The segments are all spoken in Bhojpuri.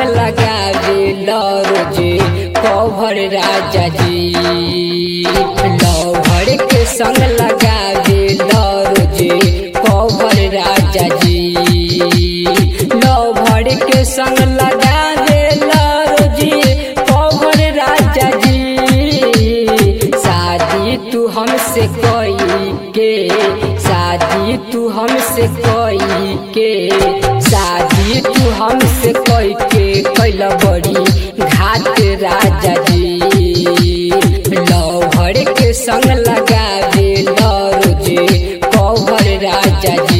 लगावे रोजे कवर राजा जी। लवर के संग लगावे रोजे कवर राजा जी। लवर के संग लगावे रोजे कवर राजा जी। शादी तू हमसे कोई के, शादी तू हमसे कोई के, शादी तू हमसे कोई के कैला बड़ी घाट राजा जी। लवर के संग लगावे रोजे कवर राजा जी।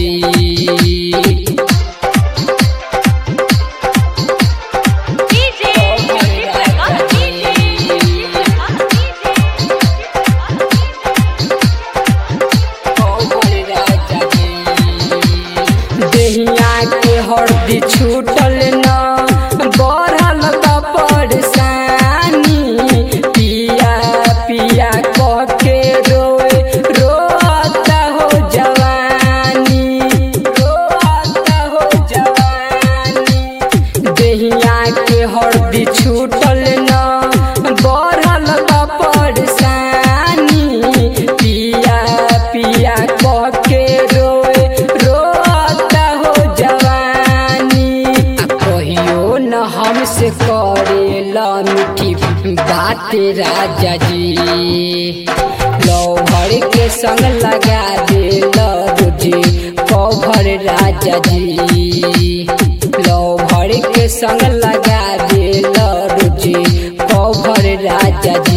हरदी छूटल न बढ़ल बा परेशानी। पिया पिया कह के रोए रोता हो जवानी, रोता हो जवानी। देहिया के हरदी छूटल न बढ़ल बा परेशानी। पिया पिया कह के रोए रोता हो जवानी। हमसे करेला मीठी बात राजा जी। लवर के संग लगा देला रोजे कवर राजा जी। लवर के संग लगा देला रोजे कवर राजा जी।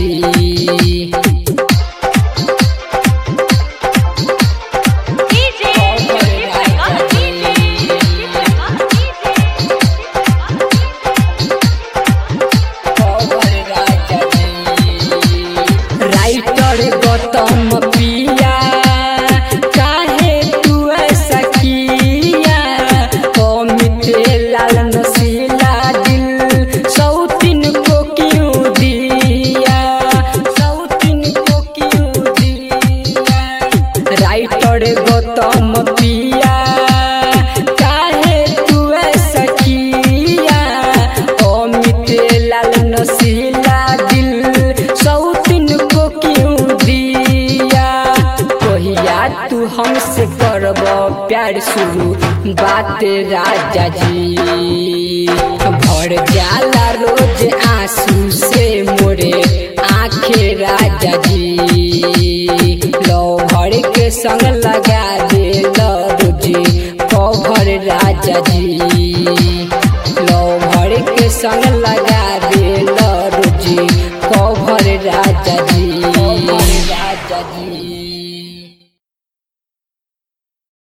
गौतम पिया काहे तू ऐसा किया। अमित लाल नशीला दिल सौतीन को क्यों दिया, सौतीन को क्यों दिया। राइटर गौतम पिया काहे तू ऐसा किया। अमित लाल नशीला दिल सौतीन को क्यों दिया। तू हमसे करब प्यार शुरू बात राजा जी। भर जाला रोज आंसू से मोरे आंखें राजा जी। लवर के संग लगा दे रोजे कवर राजा जी। लवर के संग लगा दे रोजे कवर राजा जी, राजा जी।